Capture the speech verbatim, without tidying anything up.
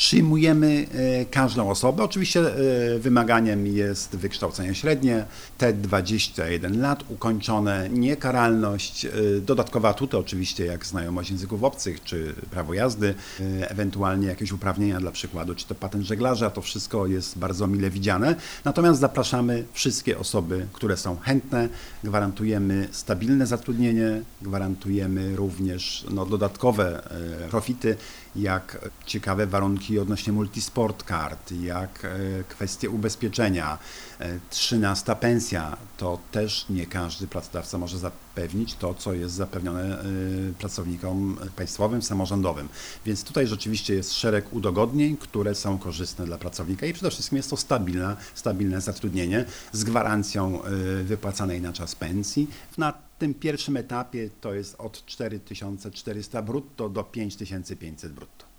Przyjmujemy każdą osobę. Oczywiście wymaganiem jest wykształcenie średnie, te dwadzieścia jeden lat, ukończone, niekaralność, dodatkowe atuty oczywiście jak znajomość języków obcych, czy prawo jazdy, ewentualnie jakieś uprawnienia dla przykładu, czy to patent żeglarza, to wszystko jest bardzo mile widziane. Natomiast zapraszamy wszystkie osoby, które są chętne, gwarantujemy stabilne zatrudnienie, gwarantujemy również no, dodatkowe profity, jak ciekawe warunki odnośnie multisport card, jak kwestie ubezpieczenia, trzynasta pensja, to też nie każdy pracodawca może zapewnić to, co jest zapewnione pracownikom państwowym, samorządowym. Więc tutaj rzeczywiście jest szereg udogodnień, które są korzystne dla pracownika i przede wszystkim jest to stabilne, stabilne zatrudnienie z gwarancją wypłacanej na czas pensji. Na tym pierwszym etapie to jest od cztery tysiące czterysta brutto do pięć tysięcy pięćset brutto.